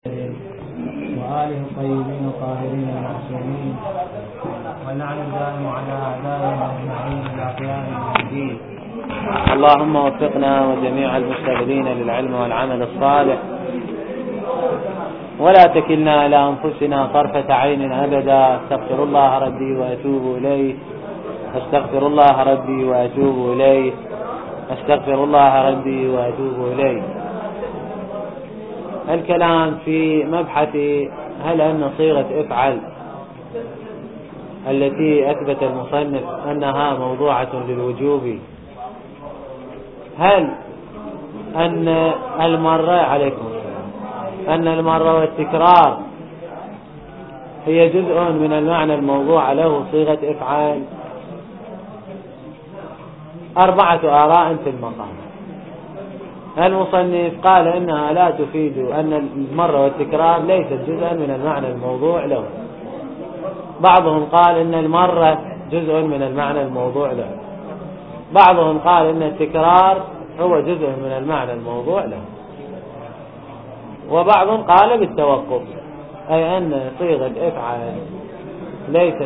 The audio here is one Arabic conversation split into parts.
وآله الطيبين الطاهرين المعصومين ولعن الدائم على أعدائهم أجمعين إلى قيام الدين. اللهم وفقنا وجميع المشتغلين للعلم والعمل الصالح، ولا تكلنا إلى أنفسنا طرفة عين أبدا. استغفر الله ربي وأتوب إليه، استغفر الله ربي وأتوب إليه، استغفر الله ربي وأتوب إليه. الكلام في مبحث هل أن صيغة افعل التي أثبت المصنف أنها موضوعة للوجوب، هل أن المرة عليكم أن المرة والتكرار هي جزء من المعنى الموضوع له صيغة افعال؟ 4 آراء في المقام. المصنف قال إنها لا تفيد، أن المرة والتكرار ليست جزءا من المعنى الموضوع له. بعضهم قال إن المرة جزء من المعنى الموضوع له، بعضهم قال إن التكرار هو جزء من المعنى الموضوع له، وبعضهم قال بالتوقف، أي أن صيغة افعال ليست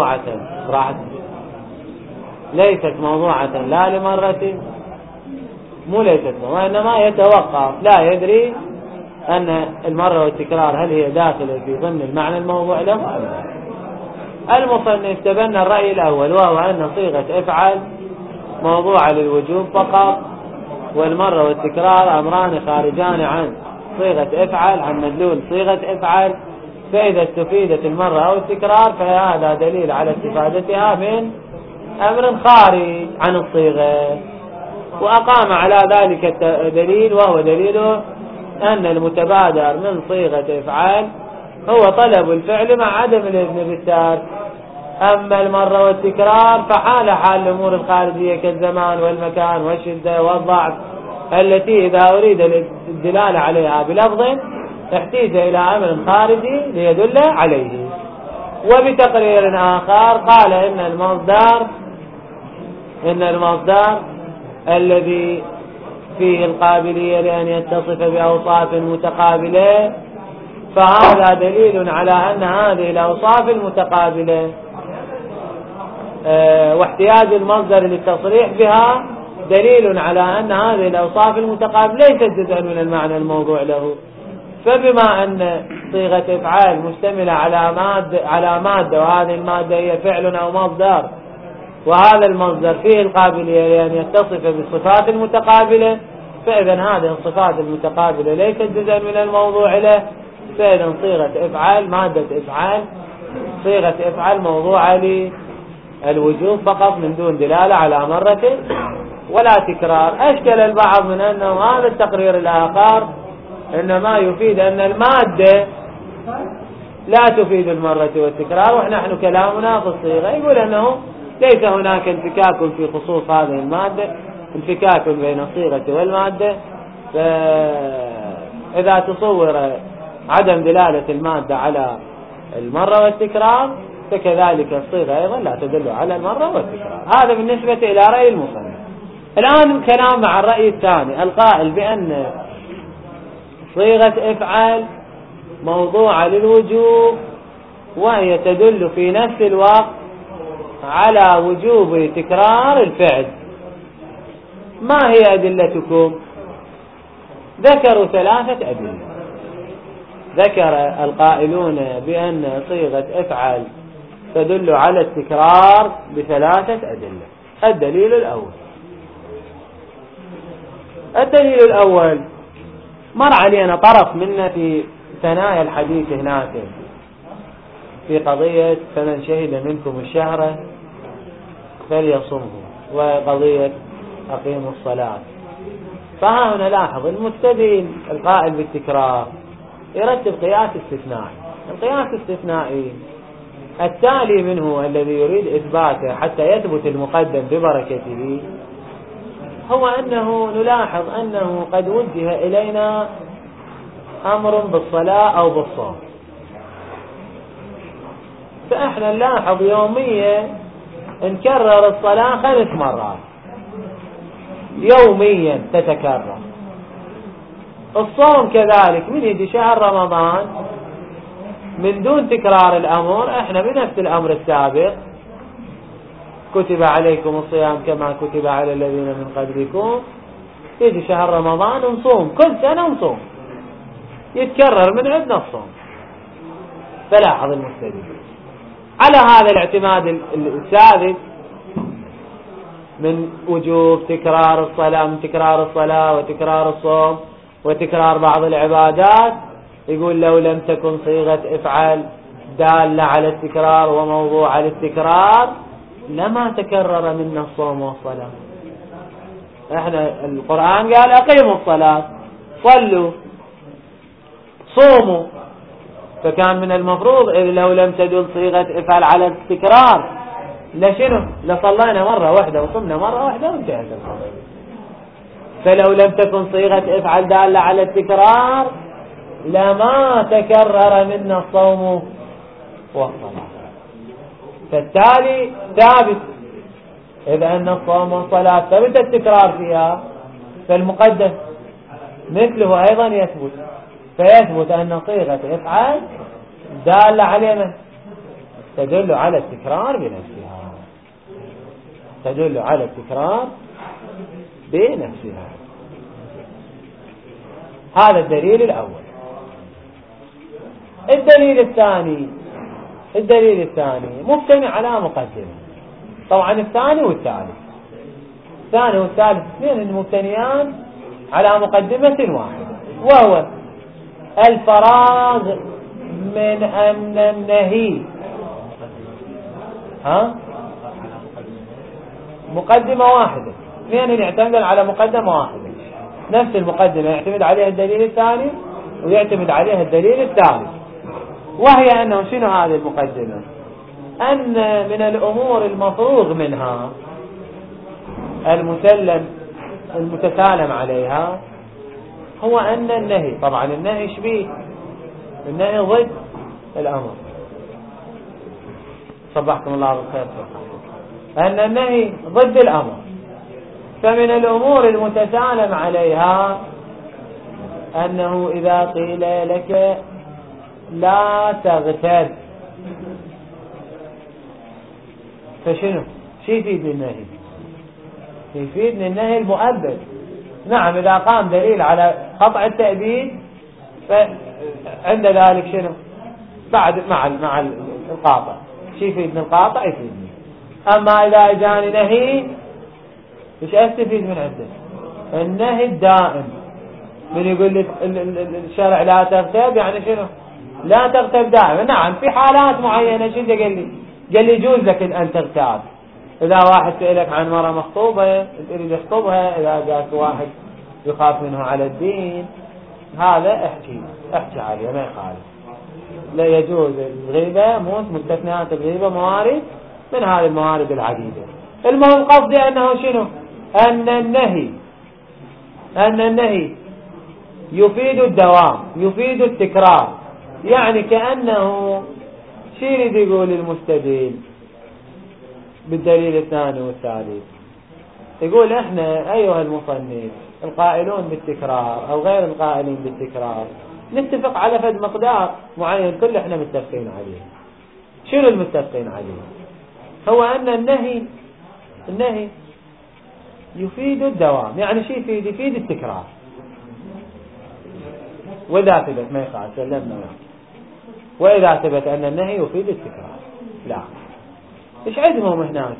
موضوعة لا لمرة وإنما يتوقف، لا يدري أن المرة والتكرار هل هي داخلة في ضمن المعنى الموضوع له. المصنف تبنى الرأي الأول، وهو أن صيغة افعل موضوعة للوجوب فقط، والمرة والتكرار أمران خارجان عن صيغة افعل، عن مدلول صيغة افعل. فإذا استفيدت المرة أو التكرار فهذا دليل على استفادتها من أمر خارج عن الصيغة. وأقام على ذلك الدليل، وهو دليل أن المتبادر من صيغة افعال هو طلب الفعل مع عدم الإذن بالترك. أما المرة والتكرار فحال الأمور الخارجية كالزمان والمكان والشدة والضعف، التي إذا أريد الدلالة عليها بلفظ احتاج إلى أمر خارجي ليدل عليه. وبتقرير آخر قال إن المصدر الذي فيه القابلية لأن يتصف بأوصاف متقابلة، فهذا دليل على أن هذه الأوصاف المتقابلة واحتياج المصدر للتصريح بها دليل على أن هذه الأوصاف المتقابلة ليست جزءا من المعنى الموضوع له. فبما أن صيغة افعال مشتملة على مادة، وهذه المادة هي فعل أو مصدر، وهذا المصدر فيه القابلية لأن يتصف بالصفات المتقابلة، فإذا هذه الصفات المتقابلة ليست جزءا من الموضوع له. فإذا صيغة افعال، مادة افعال، صيغة افعال موضوعة للوجوب فقط من دون دلالة على مرة ولا تكرار. أشكل البعض من أنه هذا التقرير الآخر إنما يفيد أن المادة لا تفيد المرة والتكرار، ونحن كلامنا في الصيغة يقول أنه ليس هناك انفكاك في خصوص هذه المادة، انفكاك بين الصيغة والمادة. فإذا تصور عدم دلالة المادة على المرة والتكرار فكذلك الصيغة أيضا لا تدل على المرة والتكرار. هذا بالنسبة إلى رأي المصنف. الآن كلام مع الرأي الثاني القائل بأن صيغة افعال موضوعة للوجوب، وهي تدل في نفس الوقت على وجوب تكرار الفعل. ما هي أدلتكم؟ ذكروا 3 أدلة. ذكر القائلون بأن صيغة افعل تدل على التكرار ب3 أدلة. الدليل الأول مر علينا طرف منا في ثنايا الحديث هناك في قضية فمن شهد منكم الشهر فليصمه، وقضية أقيموا الصلاة. فها هنا لاحظ المستدل القائل بالتكرار يرتب قياس استثنائي. القياس الاستثنائي التالي منه الذي يريد إثباته حتى يثبت المقدم ببركته هو أنه نلاحظ أنه قد وجه إلينا أمر بالصلاة أو بالصوم، فإحنا نلاحظ يوميا نكرر الصلاة 5 مرات يوميا تتكرر. الصوم كذلك من يجي شهر رمضان من دون تكرار الأمر، احنا بنفس الأمر السابق كتب عليكم الصيام كما كتب على الذين من قبلكم، يجي شهر رمضان نصوم كل سنة نصوم، يتكرر من عندنا الصوم. فلاحظ المستدل على هذا الاعتماد الثابت من وجوب تكرار الصلاة، من تكرار الصلاة وتكرار الصوم وتكرار بعض العبادات، يقول لو لم تكن صيغة افعل دالة على التكرار وموضوع على التكرار لما تكرر منا الصوم والصلاة. احنا القرآن قال اقيموا الصلاة صلوا صوموا، فكان من المفروض إذ لو لم تدل صيغة افعل على التكرار لشنو لصلينا مرة واحدة وصمنا مرة واحدة وانتهت الصلاة. فلو لم تكن صيغة افعل دالة على التكرار لما تكرر منا الصوم والصلاة. فالتالي ثابت إذا أن الصوم والصلاة ثبت التكرار فيها، فالمقدم مثله أيضا يثبت، فيثبت أن صيغة افعل دالة على من؟ تدل على التكرار بنفسها، تدل على التكرار بنفسها. هذا الدليل الأول. الدليل الثاني مبتني على مقدمة. طبعا الثاني والثالث اثنين مبتنيان على مقدمة واحدة، وهو الفراغ من أن النهي مقدمة واحدة، اثنين يعتمد على مقدمة واحدة، نفس المقدمة يعتمد عليها الدليل الثاني ويعتمد عليها الدليل الثالث. وهي أنه شنو هذه المقدمة؟ أن من الأمور المفروغ منها المتسالم عليها هو أن النهي، طبعا النهي شبيه، النهي ضد الأمر، صبحكم الله بالخير، أن النهي ضد الأمر. فمن الأمور المتسالم عليها أنه إذا قيل لك لا تغتاب فشنو؟ شو يفيد النهي؟ يفيد النهي المؤبد. نعم إذا قام دليل على قطع التأبيد فعند ذلك شنو؟ بعد مع القاطع شو يفيدني؟ القاطع يفيدني. أما إذا جاني نهي إيش أستفيد من عنده؟ النهي الدائم. من يقول لي الشرع لا تغتاب يعني شنو؟ لا تغتاب دائما. نعم في حالات معينة شو قال لي يجوز لك أن تغتاب. إذا واحد سألك عن مرة مخطوبة تريد يخطبها، إذا جاءت واحد يخاف منه على الدين، هذا احكي عليه ما يخالف، لا يجوز الغيبة. مستثنيات الغيبة موارد من هذه الموارد العديدة. المهم قصدي أنه شنو؟ أن النهي يفيد الدوام، يفيد التكرار. يعني كأنه شو يريد يقول المستدل بالدليل الثاني والثالث؟ يقول احنا أيها المصنف القائلون بالتكرار أو غير القائلين بالتكرار نتفق على فد مقدار معين كل احنا متفقين عليه. شنو المتفقين عليه؟ هو أن النهي يفيد الدوام. يعني شو يفيد التكرار. وإذا ثبت ما يخالف سلمنا، وإذا ثبت أن النهي يفيد التكرار. لا، إيش عندهم هناك؟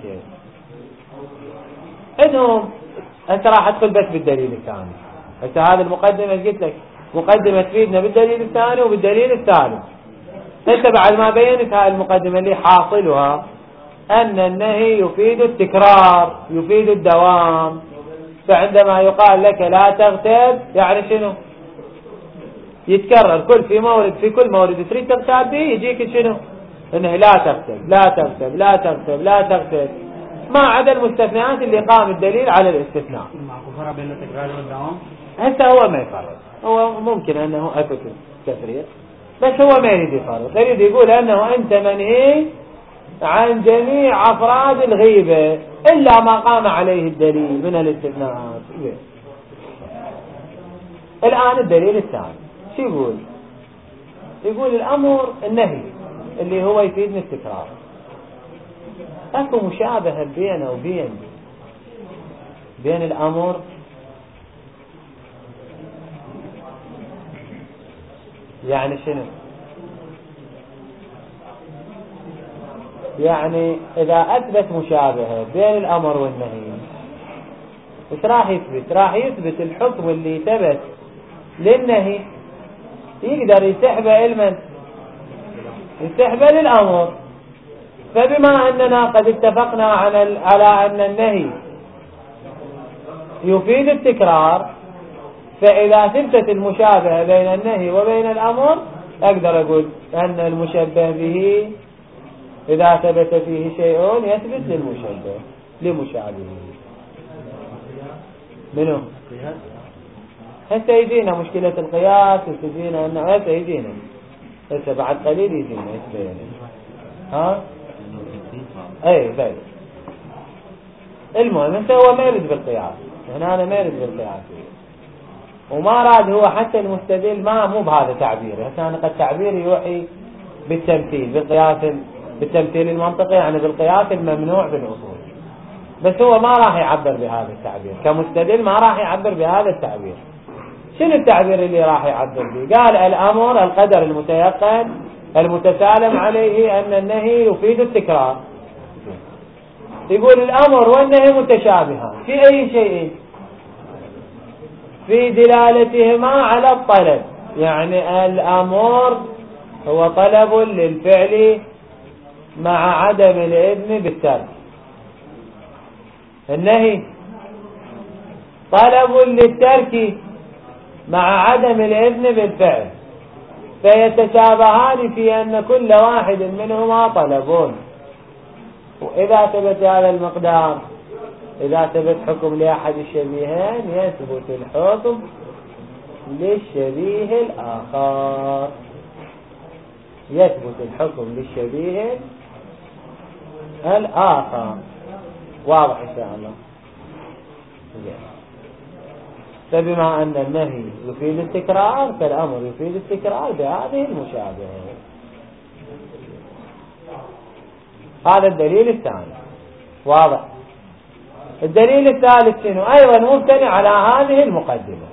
عندهم أنت راح أدخل بس بالدليل الثاني. أنت هذه المقدمة قلت لك مقدمة تفيدنا بالدليل الثاني وبالدليل الثالث. أنت بعد ما بينت هذه المقدمة اللي حاصلها أن النهي يفيد التكرار، يفيد الدوام. فعندما يقال لك لا تغتاب يعني شنو؟ يتكرر في كل مورد تريد تغتاب به يجيك شنو؟ انه لا تغتاب لا تغتاب لا تغتاب لا تغتاب، ما عدا المستثنيات اللي قام الدليل على الاستثناء. فرق بين التكرار والدوام؟ هسه هو ما يفرق، هو ممكن انه اكو تفريق بس هو ما يريد يفرق، يريد يقول انه انت منهي عن جميع افراد الغيبة الا ما قام عليه الدليل من الاستثناءات. الآن الدليل الثاني شو يقول؟ يقول الأمر النهي اللي هو يفيدني التكرار، اكو مشابهة بينه بين الأمر يعني شنو؟ يعني إذا أثبت مشابهة بين الأمر والنهي وش راح يثبت؟ راح يثبت الحكم اللي ثبت للنهي يقدر يسحبه لمن؟ يسحبه للأمر. فبما أننا قد اتفقنا على أن النهي يفيد التكرار، فإذا ثبتت المشابهة بين النهي وبين الأمر أقدر أقول أن المشبه به إذا ثبت فيه شيء يثبت للمشبه لمشابهه. منو؟ هسه يجينا مشكلة القياس وتجينا أنه هسه يجينا هسه بعد قليل يجينا يتبين. ها؟ أي بس المهم هسه هو ما يرد بالقياس، هنا أنا ما يرد بالقياس وما راد هو حتى المستدل مو بهذا تعبير. هسه أنا قد تعبيري يوحي بالتمثيل بالقياس بالتمثيل المنطقي يعني بالقياس الممنوع بالأصول، بس هو ما راح يعبر بهذا التعبير كمستدل، ما راح يعبر بهذا التعبير. شنو التعبير اللي راح يعبر به؟ قال الأمر القدر المتيقن المتسالم عليه أن النهي يفيد التكرار. يقول الأمر والنهي متشابهان في أي شيء؟ في دلالتهما على الطلب، يعني الأمر هو طلب للفعل مع عدم الإذن بالترك، النهي طلب للترك مع عدم الإذن بالفعل، فيتشابهان في أن كل واحد منهما طلب. وإذا ثبت هذا المقدار، إذا ثبت حكم لأحد الشبيهين يثبت الحكم للشبيه الآخر، يثبت الحكم للشبيه الآخر. واضح إن شاء الله. فبما أن النهي يفيد التكرار فالأمر يفيد التكرار بهذه المشابهة. هذا الدليل الثاني. واضح. الدليل الثالث شنو؟ أيضا مبتني على هذه المقدمة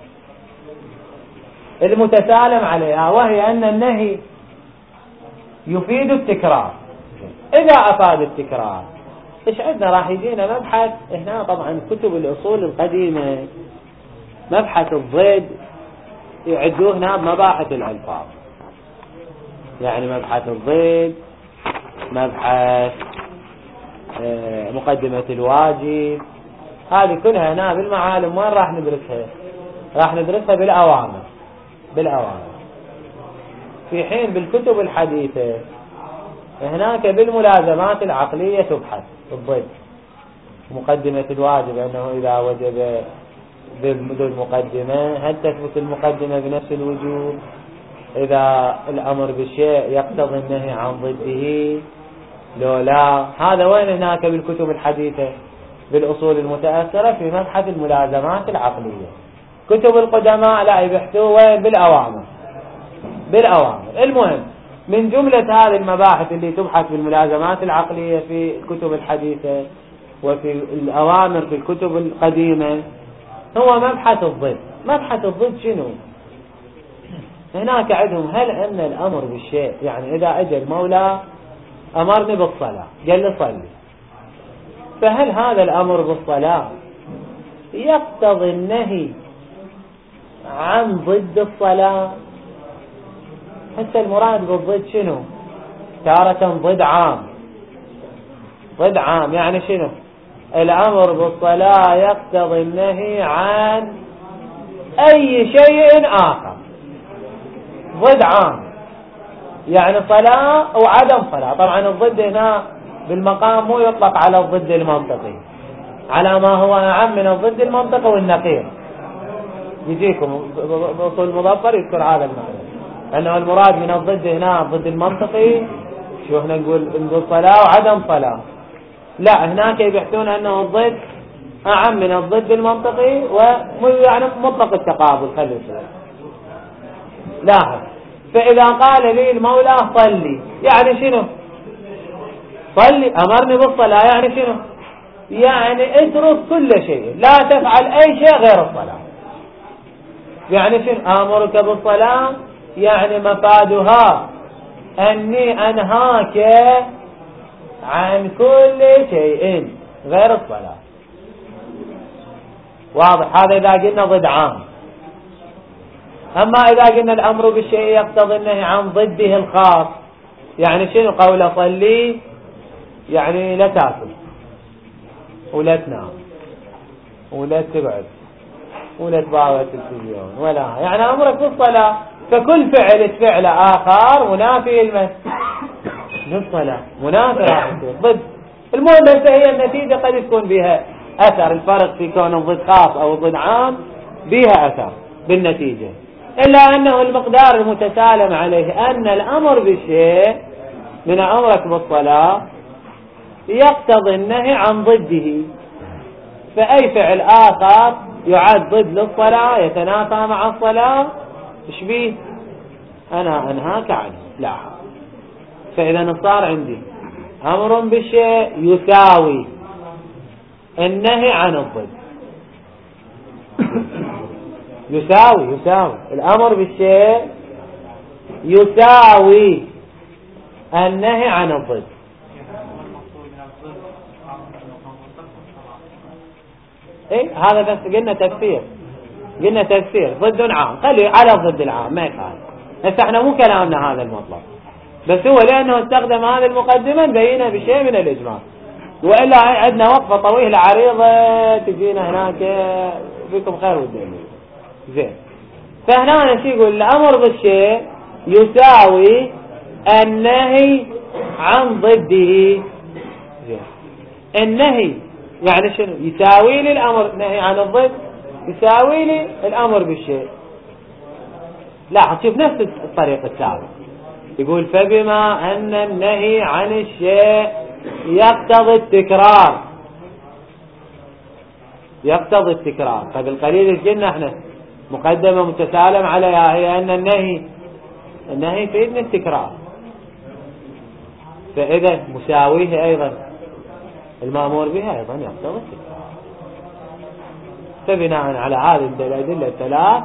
المتسالم عليها، وهي أن النهي يفيد التكرار. إذا أفاد التكرار إيش عندنا؟ راح يجينا مبحث هنا. طبعا كتب الأصول القديمة مبحث الضد يعدوه هنا بمباحث الألفاظ، يعني مبحث الضد، مبحث مقدمة الواجب، هذه كلها هنا بالمعالم. وين راح ندرسها؟ راح ندرسها بالأوامر. في حين بالكتب الحديثة هناك بالملازمات العقلية تبحث الضد. مقدمة الواجب أنه إذا وجب بالمقدمة هل تثبت المقدمة بنفس الوجوب؟ إذا الأمر بالشيء يقتضي النهي عن ضده لو لا. هذا وين هناك بالكتب الحديثة بالأصول المتأثرة في مبحث الملازمات العقلية. كتب القدماء لا يبحثوا وين؟ بالأوامر. المهم من جملة هذه المباحث اللي تبحث بالملازمات العقلية في الكتب الحديثة وفي الأوامر في الكتب القديمة هو مبحث الضد. مبحث الضد شنو؟ هناك عندهم هل أن الأمر بالشيء، يعني إذا أجى المولى أمرني بالصلاة قال لي صلي، فهل هذا الأمر بالصلاة يقتضي النهي عن ضد الصلاة؟ حتى المراد بالضد شنو؟ تارة ضد عام يعني شنو؟ الأمر بالصلاة يقتضي النهي عن أي شيء آخر. ضد عام يعني صلاة أو عدم صلاة. طبعا الضد هنا بالمقام مو يطلق على الضد المنطقي، على ما هو أعم من الضد المنطقي والنقيض. يجيكم بأصول المظفر يذكر هذا المعنى، أنه المراد من الضد هنا الضد المنطقي. شو هنا نقول صلاة وعدم صلاة؟ لا، هناك يبحثون أنه الضد أعم من الضد المنطقي يعني مطلق التقابل. خلي لاحظ، فإذا قال لي المولى صلي يعني شنو؟ صلي أمرني بالصلاة يعني شنو؟ يعني اترك كل شيء، لا تفعل أي شيء غير الصلاة. يعني شنو آمرك بالصلاة؟ يعني مفادها أني أنهاك عن كل شيء غير الصلاة. واضح؟ هذا إذا قلنا ضد عام. أما إذا قلنا الأمر بالشيء يقتضي النهي عن ضده الخاص، يعني شنو قول صلي؟ يعني لا تأكل ولا تنام ولا تبعد ولا تباوع التلفزيون ولا، يعني أمرك بالصلاة. فكل فعل فعل آخر منافي للصلاة، منافي ضد. المهم بس هي النتيجة قد تكون بها أثر. الفرق في كون ضد خاص أو ضد عام بها أثر بالنتيجة، إلا أنه المقدار المتسالم عليه أن الأمر بالشيء من أمرك بالصلاة يقتضي النهي عن ضده. فأي فعل آخر يعد ضد للصلاة يتنافى مع الصلاة إيش بيه؟ أنا أنهاك عنه. لا، فإذا صار عندي أمر بالشيء يساوي النهي عن الضد. يساوي الأمر بالشيء يساوي النهي عن الضد. إيه هذا بس قلنا تفسير ضد عام، خلي على ضد العام ما يخالف. هسه احنا مو كلامنا هذا المطلب، بس هو لأنه استخدم هذه المقدمة بينا بشيء من الإجمال، وإلا عندنا وقفة طويلة عريضة تجينا هناك فيكم خير والدنيا زين. فهنا نشي يقول الأمر بالشيء يساوي النهي عن ضده. زين، النهي يعني شنو؟ يساوي لي الأمر، نهي عن الضد يساوي لي الأمر بالشيء. لا شوف نفس الطريقة السابقة، يقول فبما أن النهي عن الشيء يقتضي التكرار. فبالقليل الجنة احنا مقدمة متسالم عليها هي أن النهي فإذن التكرار، فإذا مساويه أيضا المأمور بها أيضا يقتضي التكرار. فبناء على هذه الأدلة الثلاث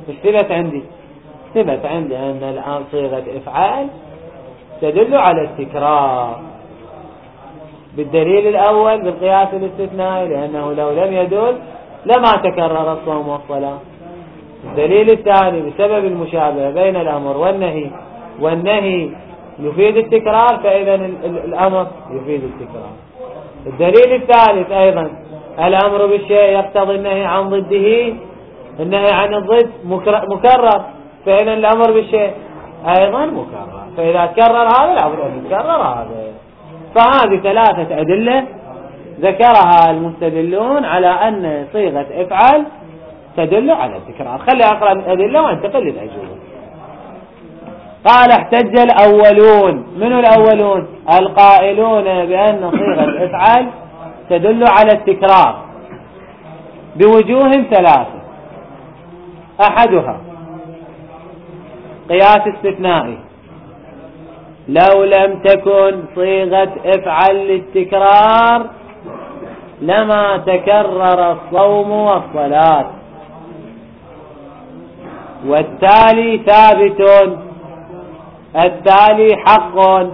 ثبت عندي أن الآن صيغة إفعال تدل على التكرار بالدليل الأول بالقياس الاستثنائي، لأنه لو لم يدل لما تكرر الصوم والصلاة. الدليل الثاني بسبب المشابهة بين الأمر والنهي يفيد التكرار، فإذا الأمر يفيد التكرار. الدليل الثالث أيضا الأمر بالشيء يقتضي النهي عن ضده، النهي عن الضد مكرر، فإذا الأمر بالشيء أيضا مكرر، فإذا تكرر هذا الأمر يتكرر هذا. فهذه ثلاثة أدلة ذكرها المستدلون على أن صيغة افعل تدل على التكرار. خلي أقرأ الأدلة وانتقل للأجوبة. قال احتج الأولون. من الأولون؟ القائلون بأن صيغة افعل تدل على التكرار بوجوه ثلاثة. أحدها قياس استثنائي، لو لم تكن صيغة افعل للتكرار لما تكرر الصوم والصلاة، والتالي ثابت، التالي حق،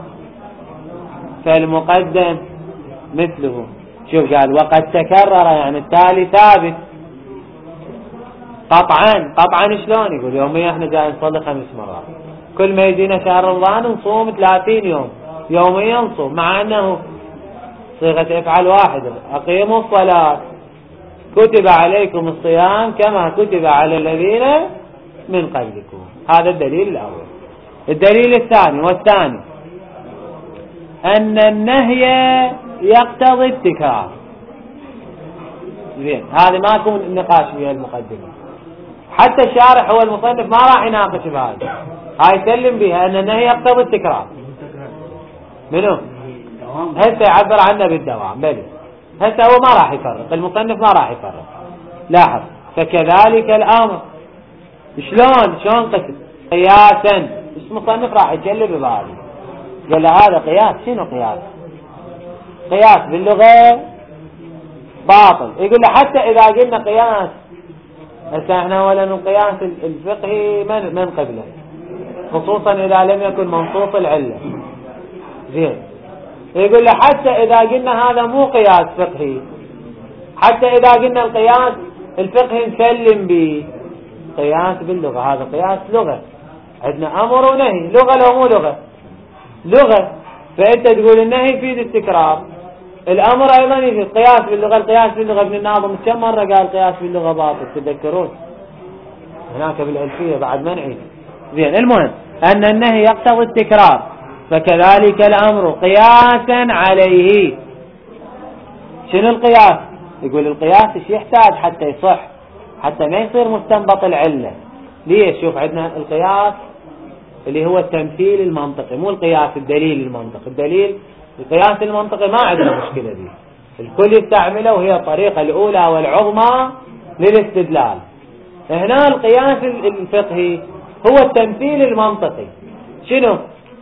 فالمقدم مثله. شوف قال وقد تكرر يعني التالي ثابت قطعا. شلون؟ يقول يوميا احنا جاي نصلي 5 مرات، كل ما يجينا شهر رمضان نصوم 30 يوم يوميا نصوم، مع انه صيغة افعل واحدة. اقيموا الصلاة كتب عليكم الصيام كما كتب على الذين من قبلكم. هذا الدليل الأول. الدليل الثاني والثاني أن النهي يقتضي التكرار. زين، هذه ما يكون النقاش فيها المقدمة، حتى الشارح هو المصنف ما راح يناقش بهذا، هاي يسلم بها أن النهي يقتضي التكرار. منو؟ هسه يعبر عنه بالدوام، بلي هسه هو ما راح يفرق، المصنف ما راح يفرق. لاحظ، فكذلك الأمر. شلون قسم؟ قياسا. المصنف راح يجلب ببالي قال له هذا قياس. شنو قياس؟ قياس باللغة باطل. يقول له حتى إذا قلنا قياس، هسه احنا ولا القياس الفقهي من قبله، خصوصا إذا لم يكن منصوص العلة. زين، يقول له حتى إذا قلنا هذا مو قياس فقهي، حتى إذا قلنا القياس الفقهي نسلم به، قياس باللغة. هذا قياس لغة، عندنا أمر ونهي، لغة لو مو لغة؟ لغة. فأنت تقول النهي يفيد التكرار، الأمر أيضا يفيد. قياس باللغة، القياس باللغة ابن الناظم كم مرة قال قياس باللغة باطل؟ تذكرون هناك بالألفية بعد منعي. زين، المهم أن النهي يقتضي التكرار، فكذلك الأمر قياسا عليه. شنو القياس؟ يقول القياس ايش يحتاج حتى يصح، حتى ما يصير مستنبط العلة. ليش؟ شوف عندنا القياس اللي هو التمثيل المنطقي، مو القياس الدليل المنطقي. الدليل القياس المنطقي ما عندنا مشكلة دي، الكل يستعمله وهي الطريقة الأولى والعظمى للاستدلال. هنا القياس الفقهي هو التمثيل المنطقي. شنو؟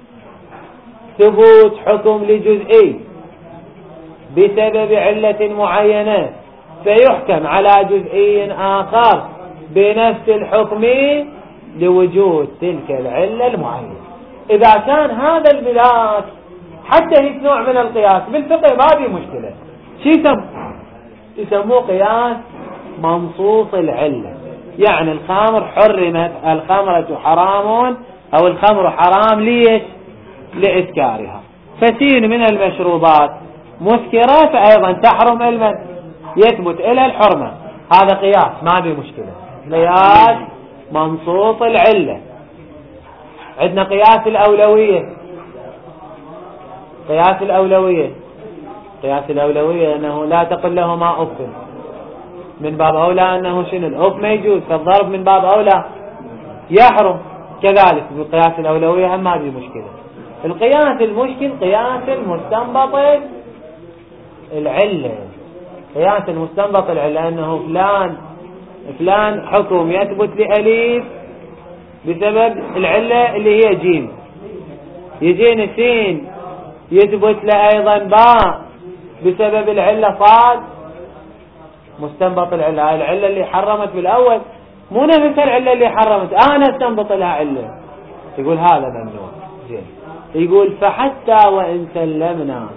ثبوت حكم لجزئي بسبب علة معينة، فيحكم على جزئي آخر بنفس الحكم لوجود تلك العلة المعينة. إذا كان هذا البلاد حتى هيك نوع من القياس بالفقه ما في مشكلة. شو يسموه قياس منصوص العلة. يعني الخمر حرمت، الخمرة حرام، أو الخمر حرام ليش؟ لإسكارها. فسين من المشروبات مسكرة، فأيضا تحرم المن يثبت إلى الحرمة. هذا قياس ما في مشكلة، قياس منصوص العلة. عندنا قياس الأولوية. قياس الأولوية، قياس الأولوية أنه لا تقل لهما أف، من باب أولى أنه شنو الأف ما يجوز، فالضرب من باب أولى يحرم. كذلك بقياس الأولوية هم ما في مشكلة. القياس المشكل قياس المستنبط العلة. قياس المستنبط العلة أنه فلان حكم يثبت لأليف بسبب العلة اللي هي جيم، يجين سين يثبت له أيضا باء بسبب العلة صاد. مستنبط العلة، العلة اللي حرمت بالأول مو نفس العلة اللي حرمت، أنا استنبط لها علة. يقول هذا ممنوع. زين، يقول فحتى وإن سلمنا.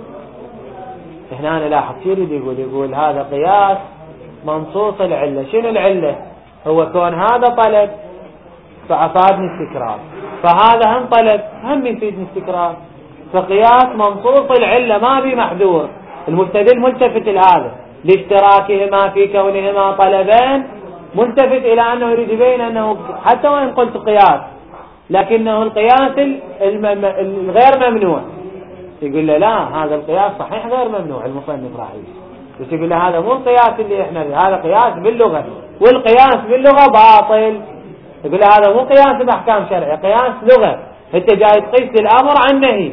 هنا أنا لاحظ شو يقول هذا قياس منصوص العلة. شنو العلة؟ هو كون هذا طلب فأفادني استكرار، فهذا هم طلب هم يفيدني استكرار، فقياس منصوص العلة ما بي محذور. المستدل ملتفت لهذا لاشتراكهما في كونهما طلبين، ملتفت إلى أنه يريد يبين أنه حتى وإن قلت قياس لكنه القياس الغير ممنوع. يقول له لا، هذا القياس صحيح غير ممنوع. المصنف راح بس يقول له هذا مو القياس اللي احنا به، هذا قياس باللغة، والقياس باللغة باطل. يقول له هذا مو قياس بأحكام شرعية، قياس لغة، انت جاي تقيس الأمر عن النهي،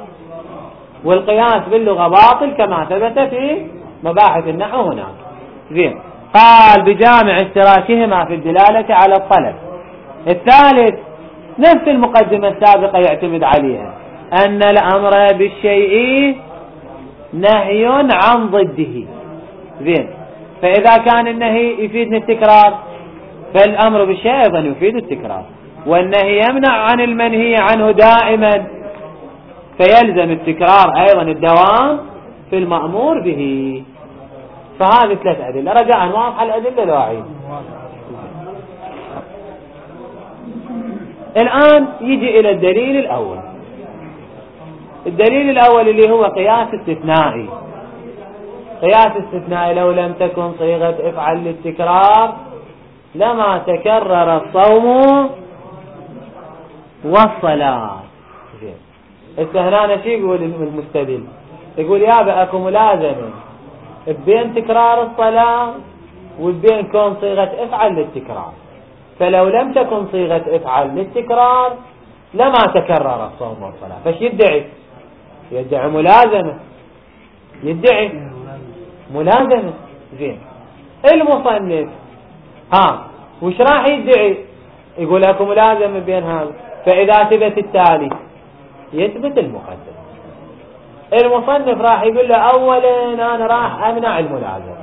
والقياس باللغة باطل كما ثبت في مباحث النحو هناك. زين، قال بجامع اشتراكهما في الدلالة على الطلب. الثالث نفس المقدمة السابقة يعتمد عليها، أن الأمر بالشيء نهي عن ضده. زين، فإذا كان النهي يفيدني التكرار، فالأمر بالشيء أيضا يفيد التكرار، والنهي يمنع عن المنهي عنه دائما، فيلزم التكرار أيضا الدوام في المأمور به. فهذه 3 أدلة. رجاء واضحة الأدلة لو أعيد. الآن يجي إلى الدليل الأول. الدليل الأول اللي هو قياس استثنائي. قياس استثنائي لو لم تكن صيغة افعل للتكرار لما تكرر الصوم والصلاة. هنا شيء يقول المستدل، يقول يا بأكم ملازمة بين تكرار الصلاة وبين كون صيغة افعل للتكرار، فلو لم تكن صيغة افعل للتكرار لما تكرر الصوم والصلاة. فش يدعي ملازمة، يدعي ملازمة. زين، المصنف وش راح يدعي؟ يقول اكو ملازمة بين هذا. فإذا ثبت التالي يثبت المقدم. المصنف راح يقول له أولا أنا راح أمنع الملازمة.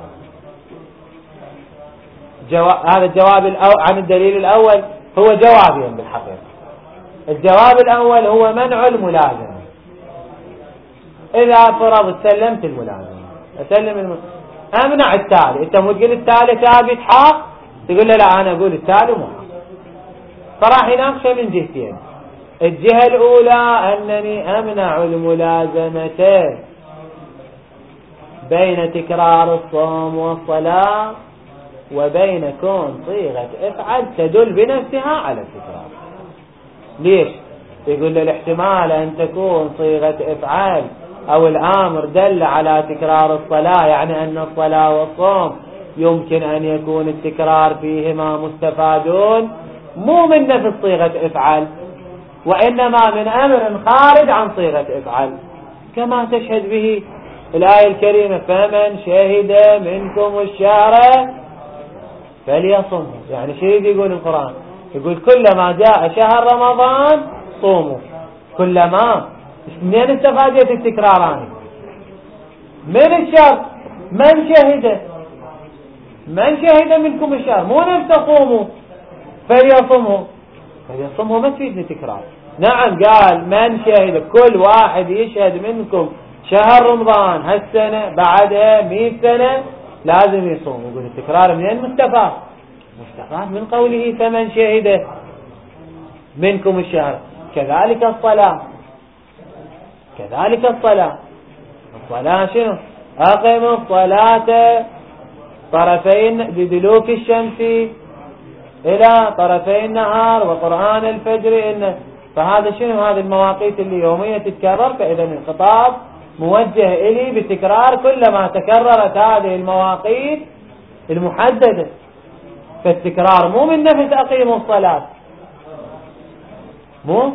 هذا الجواب عن الدليل الأول هو جوابين بالحقيقة. الجواب الأول هو منع الملازمة. إذا فرض سلمت الملازمة أمنع التالي. أنت مو تقول التالي ثابت حق، تقول له لا أنا أقول التالي مو حق. فراح يناقشه من جهتين. الجهة الأولى أنني أمنع الملازمة بين تكرار الصوم والصلاة وبين كون صيغة افعل تدل بنفسها على التكرار. ليش؟ يقول له الاحتمال أن تكون صيغة افعال أو الآمر دل على تكرار الصلاة، يعني أن الصلاة والصوم يمكن أن يكون التكرار فيهما مستفادون مو من نفس صيغة افعل، وإنما من أمر خارج عن صيغة افعل، كما تشهد به الآية الكريمة فمن شهد منكم الشهر فليصم. يعني شو يقول القرآن؟ يقول كلما جاء شهر رمضان صوموا. كلما منين استفادت التكراران؟ من الشهر من شهد منكم الشهر، مو نفس صوموا فليصموا ما تفيدني تكرار. نعم قال من شهد، كل واحد يشهد منكم شهر رمضان هالسنة بعدها 100 سنة لازم يصوم. يقول التكرار منين مستفاد من قوله فمن شهد منكم الشهر. كذلك الصلاة شنو؟ أقم الصلاة طرفين بدلوك الشمس إلى طرفي النهار وقرآن الفجر فهذا شنو؟ هذه المواقيت اللي يومية تتكرر. فإذا الخطاب موجه إلي بتكرار كلما تكررت هذه المواقيت المحددة. فالتكرار مو من نفس أقيموا الصلاة، مو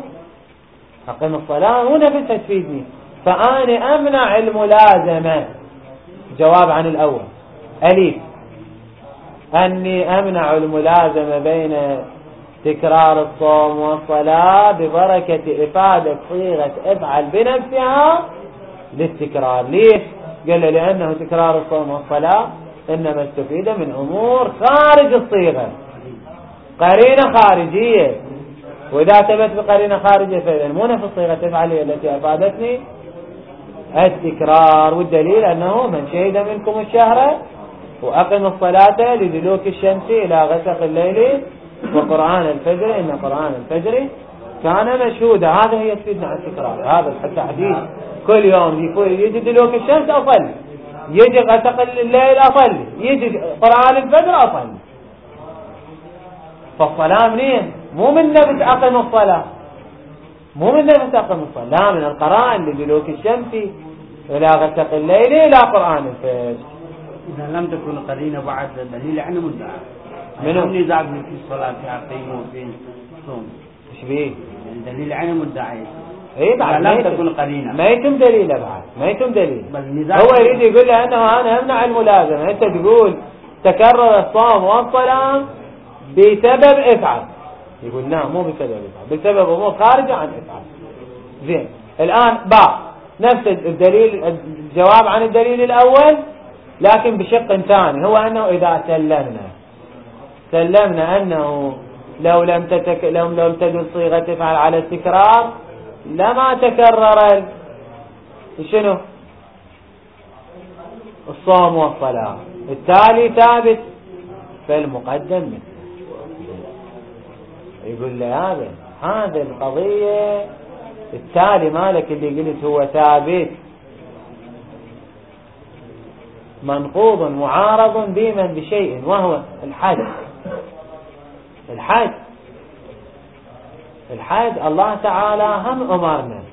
نفسها تفيدني. فأنا أمنع الملازمة. جواب عن الأول أليف أني أمنع الملازمة بين تكرار الصوم والصلاة ببركة إفادة صيغة افعل بنفسها للتكرار. ليش؟ قال لأنه تكرار الصوم والصلاة إنما استفيد من أمور خارج الصيغة، قرينة خارجية، وإذا ثبت بقرينة خارجية فإذا مو نفس صيغة افعل التي أفادتني التكرار. والدليل أنه من شهد منكم الشهر وأقم الصلاة لدلوك الشمس إلى غسق الليل وقرآن الفجر إن قرآن الفجر كان مشهودا. هذا هي تفيدنا عن التكرار. هذا التحديث كل يوم يجي دلوك الشمس أصلي، يجي غسق الليل أصلي، يجي قرآن الفجر أصلي. فالصلاة منين؟ مو من نفس أقم الصلاة، لا من القرآن لدلوك الشمس إلى غسق الليل إلى قرآن الفجر. إذا لم تكن قرينة بعد دليل عن مدعى منو؟ نزاع في الصلاة في عقيم وفي صوم إيش بيه؟ دليل عن مدعى. إيه بعد لم تكن قرينة ما يتم دليله بعد ما يتم دليل. هو يريد يقول له أنه أنا أمنع الملازمة. أنت تقول تكرر الصوم والصلاة بسبب افعل، يقول نعم مو بسبب افعل، بسبب أمور خارجة عن افعل. زين الآن نفس الدليل الجواب عن الدليل الأول لكن بشق ثاني، هو أنه إذا سلمنا أنه لو لم تدل صيغة افعل على التكرار لما تكرر شنو؟ الصوم والصلاة، التالي ثابت فالمقدم مثله. يقول له هذا القضية التالي مالك اللي قلت هو ثابت منقوض معارض بمن بشيء وهو الحج. الله تعالى هم أمرنا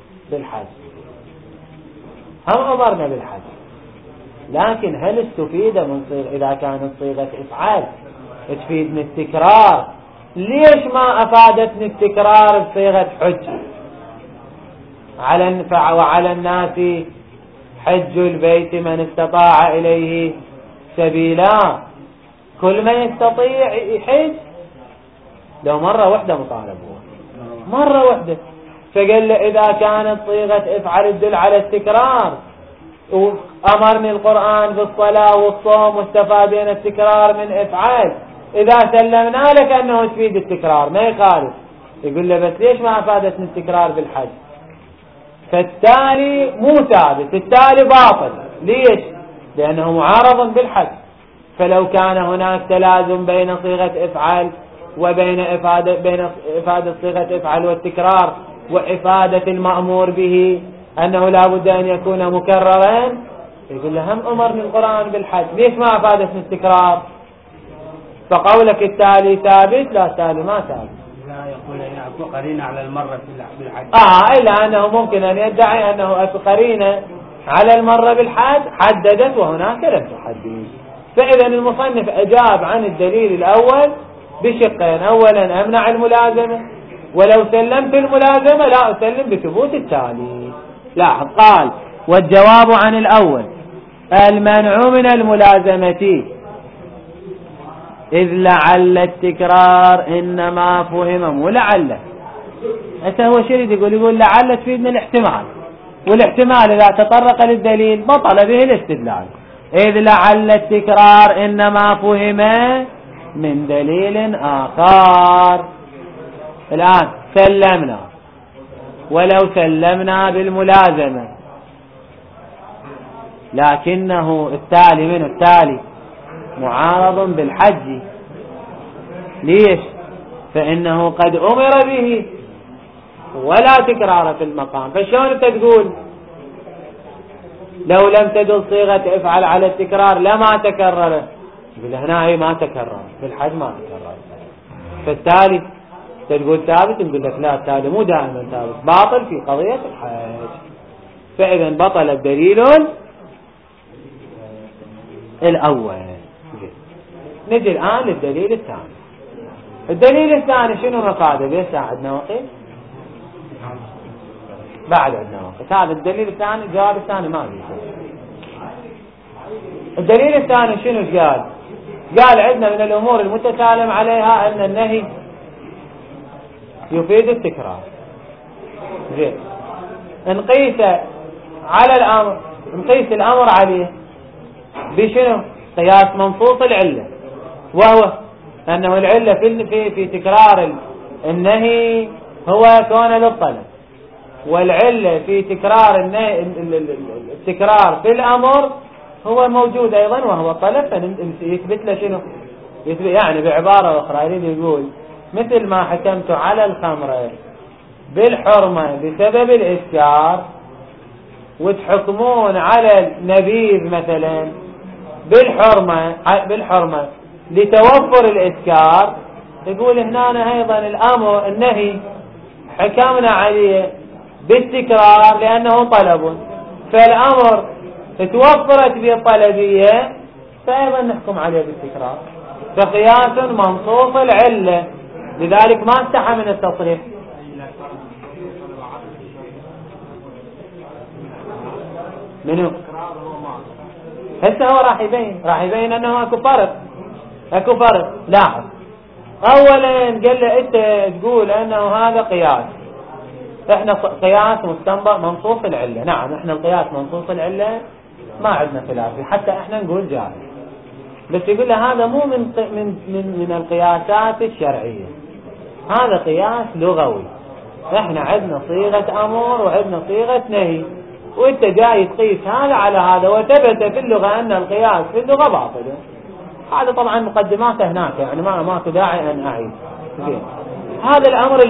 بالحج، لكن هل استفيد من صيغة؟ إذا كانت صيغة إفعال تفيد من التكرار، ليش ما أفادتني التكرار بصيغة حج؟ وعلى الناس حج البيت من استطاع إليه سبيلا. كل من يستطيع يحج لو مرة واحدة مطالب هو مرة واحدة. فقال له إذا كانت صيغة افعل تدل على التكرار، وأمرني القرآن بالصلاة والصوم واستفادنا التكرار من افعل، إذا سلمنا لك أنه تفيد التكرار ما يخالف. يقول له بس ليش ما أفادتني التكرار بالحج؟ فالتالي مو ثابت، التالي باطل. ليش؟ لأنه معارض بالحج. فلو كان هناك تلازم بين صيغة افعل وبين إفادة صيغة افعل والتكرار وإفادة المأمور به أنه لا بد أن يكون مكررا، يقول له هم أمرني القرآن بالحج ليش ما أفادتني التكرار؟ فقولك التالي ثابت، لا التالي ما ثابت. لا يقول أن قرينة على المرة بالحج. إلا أنه ممكن أن يدعي أنه قرينة على المرة بالحج حددت وهناك لم تحدد. فإذا المصنف أجاب عن الدليل الأول بشقين: أولا أمنع الملازمة، ولو سلمت الملازمة لا أسلم بثبوت التالي. لاحظ قال: والجواب عن الأول المنع من الملازمة إذ لعل التكرار إنما فهم، مو لعل. أنت هو شريد يقول لعل تفيدنا الاحتمال، والاحتمال إذا تطرق للدليل بطل به الاستدلال. إذ لعل التكرار إنما فهم من دليل آخر. الآن سلمنا، ولو سلمنا بالملازمة لكنه التالي من التالي معارض بالحج. ليش؟ فإنه قد أمر به ولا تكرار في المقام. فشلون انت تقول لو لم تدل صيغة افعل على التكرار لما تكرر؟ يقول هنا هي ما تكرر، في الحج ما تكرر. فالتالي تقول ثابت، نقول لك لا، التالي مو دائما ثابت، باطل في قضية الحج. فإذا بطل الدليل الأول. نجي الآن للدليل الثاني. الدليل الثاني شنو مفاده؟ بس عندنا وقت؟ بعد عندنا وقت. هذا الدليل الثاني، الجواب الثاني ما فيه. الدليل الثاني شنو قال؟ قال عندنا من الأمور المتكالم عليها أن النهي يفيد التكرار. زين، نقيس على الأمر، نقيس الأمر عليه بشنو؟ قياس منصوص العلة، وهو أنه العلة في تكرار النهي هو كون للطلب، والعلة في تكرار التكرار في الأمر هو موجود أيضا وهو الطلب. فيثبت له شنو؟ يعني بعبارة أخرى يريد يقول مثل ما حكمت على الخمر بالحرمة بسبب الإسكار، وتحكمون على النبيذ مثلا بالحرمة لتوفر الإسكار، يقول هنا أيضا الأمر النهي حكمنا عليه بالتكرار لأنه طلب، فالأمر توفرت به الطلبية فأيضا نحكم عليه بالتكرار. فقياس منصوص العلة، لذلك ما استحى من التصريح. منو؟ هسه هو راح يبين أنه أكو فرق. لاحظ، أولا قال له أنت تقول أنه هذا قياس، احنا قياس مستنبط منصوص العلة. نعم، احنا القياس منصوص العلة ما عندنا خلاف، حتى احنا نقول جائز. بس يقول له هذا مو من القياسات الشرعية، هذا قياس لغوي. احنا عندنا صيغة امر وعندنا صيغة نهي، وانت جاي تقيس هذا على هذا، وثبت في اللغة ان القياس في اللغة باطل. هذا طبعا مقدماته هناك، يعني ما داعي ان اعيد. هذا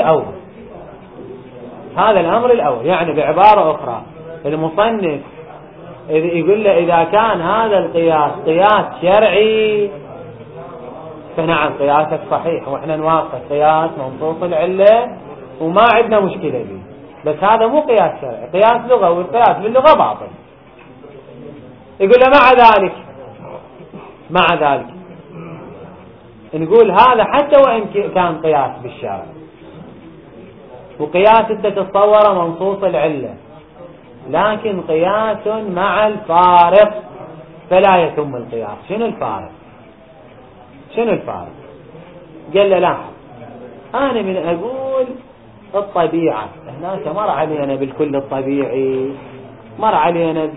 الامر الاول. يعني بعبارة اخرى المصنف يقول له إذا كان هذا القياس قياس شرعي فنعم قياسك صحيح، وإحنا نوافق قياس منصوص العلة وما عندنا مشكلة به. بس هذا مو قياس شرعي، قياس لغة، والقياس باللغة باطل. يقول له مع ذلك نقول هذا حتى وإن كان قياس بالشرع، وقياس انت تتصور منصوص العلة، لكن قياس مع الفارق فلا يتم القياس. شنو الفارق؟ قال له لاحظ، أنا من أقول الطبيعة هناك مر علينا بالكل الطبيعي، مر علينا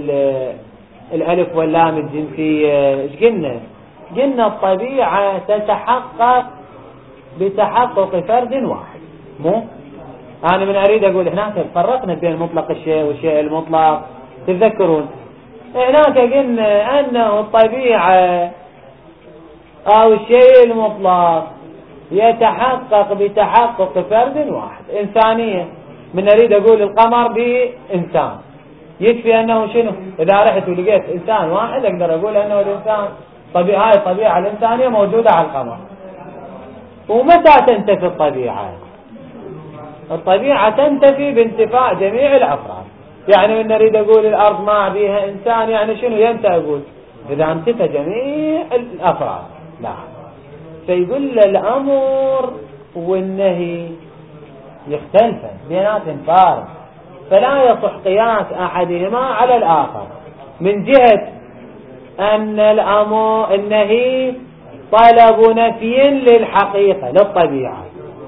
بالألف واللام الجنسية. إيش قلنا الطبيعة تتحقق بتحقق فرد واحد. مو أنا من أريد أقول هناك فرقنا بين مطلق الشيء والشيء المطلق. تذكرون هناك قلنا أنه الطبيعة أو الشيء المطلق يتحقق بتحقق فرد واحد. إنسانية، من أريد أقول القمر بإنسان، يكفي أنه شنو؟ إذا رحت ولقيت إنسان واحد أقدر أقول أنه الإنسان هاي الطبيعة الإنسانية موجودة على القمر. ومتى تنتفي الطبيعة؟ الطبيعة تنتفي بانتفاء جميع الأفراد. يعني من نريد أقول الأرض ما بيها إنسان، يعني شنو ينتهي أقول؟ إذا انتفى جميع الأفراد. لا، فيقول الأمر والنهي يختلفان بيناتهم فارق، فلا يصح قياس أحدهما على الآخر من جهة أن النهي طلب نفي للحقيقة للطبيعة،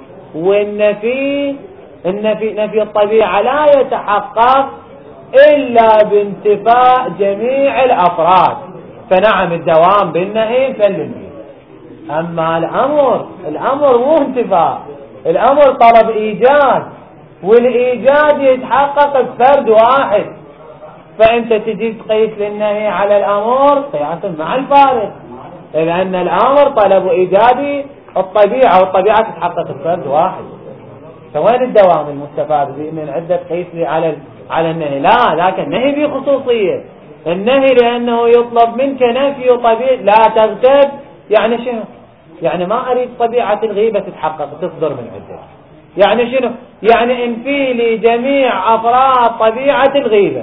والنفي نفي الطبيعة لا يتحقق إلا بانتفاء جميع الأفراد. فنعم الدوام بالنهي فالنهي. أما الأمر مو انتفاء، الأمر طلب إيجاد، والإيجاد يتحقق بفرد واحد. فأنت تجي تقيس للنهي على الأمر قياسا مع الفارق، لأن الأمر طلب إيجاد الطبيعة، والطبيعة تتحقق بفرد واحد. فوين الدوام المستفاد من عدة قيس لي على النهي؟ لا، لكن النهي به خصوصية. النهي لأنه يطلب منك نفي طبيعة لا تغتب. يعني شنو؟ يعني ما أريد طبيعة الغيبة تتحقق تصدر من عدة. يعني شنو؟ يعني انفي لي جميع أفراد طبيعة الغيبة.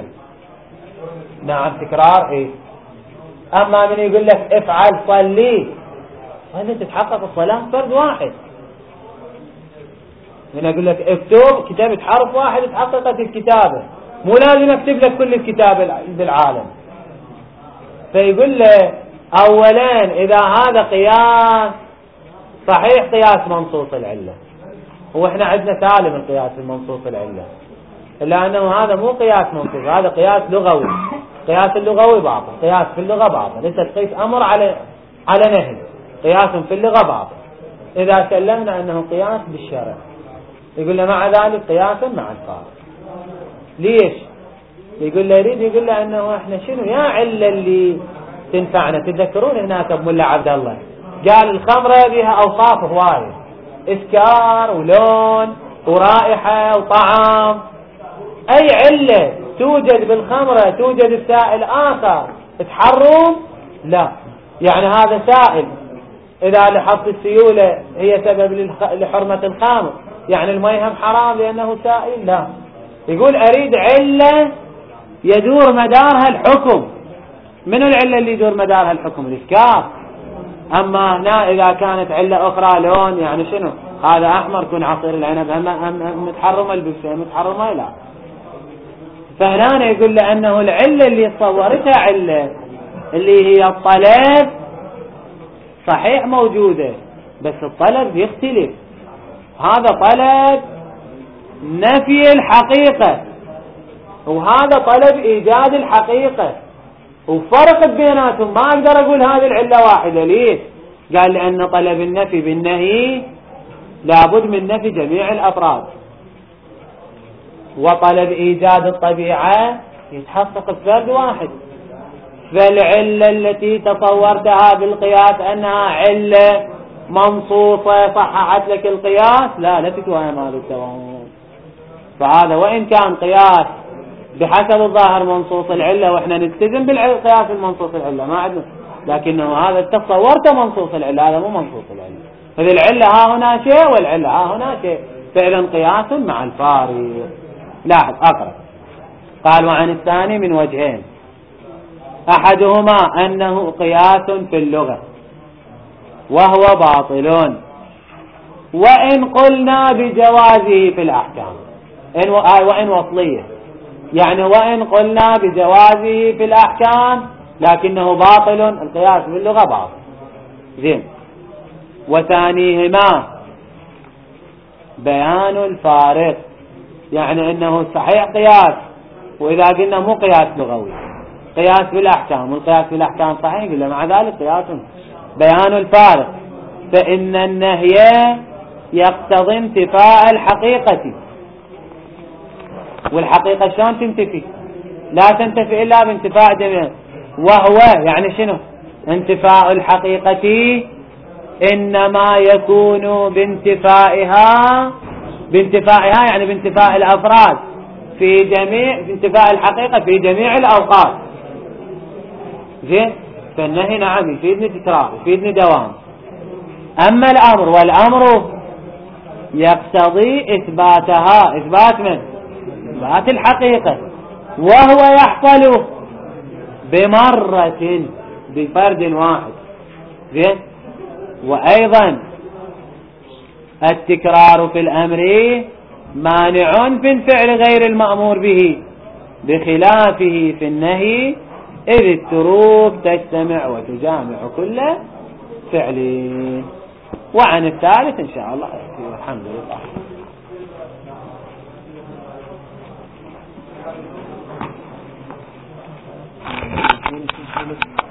نعم تكرار. إيه؟ أما من يقول لك افعل صلي تتحقق الصلاة فرد واحد. من أقول لك اكتب كتابة حرف واحد تحققت الكتابة، مو لازم اكتب لك كل الكتابة بالعالم. فيقول له أولا إذا هذا قياس صحيح قياس منصوص العلة، وإحنا عندنا سالم القياس المنصوص العلة، إلا أنه هذا مو قياس منصوص، هذا قياس لغوي. قياس اللغوي باطل، قياس في اللغة باطل. أنت تقيس أمر على نهي، قياس في اللغة باطل. إذا سلمنا أنه قياس بالشرع يقول له مع ذلك قياسا مع الفارق. ليش؟ يقول له يريد يقول له أنه إحنا شنو يا علة اللي تنفعنا. تذكرون هناك بملا عبد الله قال الخمرة بها أوصاف هواية، إسكار ولون ورائحة وطعام. أي علة توجد بالخمرة توجد بسائل آخر تحرم؟ لا. يعني هذا سائل، إذا لحظت السيولة هي سبب لحرمة الخمر، يعني الميهم حرام لأنه سائل؟ لا. يقول أريد علة يدور مدارها الحكم. من العلة اللي يدور مدارها الحكم؟ الإسكار. أما هنا إذا كانت علة أخرى لون، يعني شنو هذا أحمر كن عصير العنب هم متحرمة البسة متحرمة؟ لا. فهنا يقول لأنه العلة اللي صورتها علة اللي هي الطلب صحيح موجودة، بس الطلب يختلف. هذا طلب نفي الحقيقة، وهذا طلب إيجاد الحقيقة، وفرق بيناتهم. ما أقدر أقول هذه العلة واحدة. ليش؟ قال لأن طلب النفي بالنهي لابد من نفي جميع الأفراد، وطلب إيجاد الطبيعة يتحقق بفرد واحد. فالعلة التي تصورتها بالقياس أنها علة منصوصة صححت لك القياس، لا تتوهم هذا التوهم. فهذا وإن كان قياس بحسب الظاهر منصوص العلة، وإحنا نلتزم بالقياس المنصوص العلة ما عندنا، لكنه هذا تصورته منصوص العلة، هذا مو منصوص العلة. فذي العلة ها هنا شيء والعلة ها هنا شيء، فعلا قياس مع الفارق. لاحظ أقرأ. قال وعن الثاني من وجهين، أحدهما أنه قياس في اللغة وهو باطل، وإن قلنا بجوازه في الأحكام. وإن وصلية، يعني وإن قلنا بجوازه في الأحكام لكنه باطل. القياس في اللغة باطل. زين. وثانيهما بيان الفارق، يعني انه صحيح قياس، واذا قلنا مو قياس لغوي قياس بالاحكام، والقياس بالاحكام صحيح، قلنا مع ذلك قياس بيان الفارق. فان النهي يقتضي انتفاء الحقيقة، والحقيقة شلون تنتفي؟ لا تنتفي الا بانتفاء جميع، وهو يعني شنو؟ انتفاء الحقيقة انما يكون بانتفائها يعني بانتفاء الافراد في جميع، بانتفاء الحقيقة في جميع الاوقات. زين؟ فالنهي نعم يفيدني تكرار، يفيدني دوام. اما الامر، والامر يقتضي اثباتها، اثبات من؟ اثبات الحقيقة، وهو يحصل بمرة بفرد واحد. زين؟ وايضا التكرار في الامر مانع في الفعل غير المأمور به، بخلافه في النهي اذ التروك تجتمع وتجامع كل فعل. وعن الثالث ان شاء الله الحمد لله.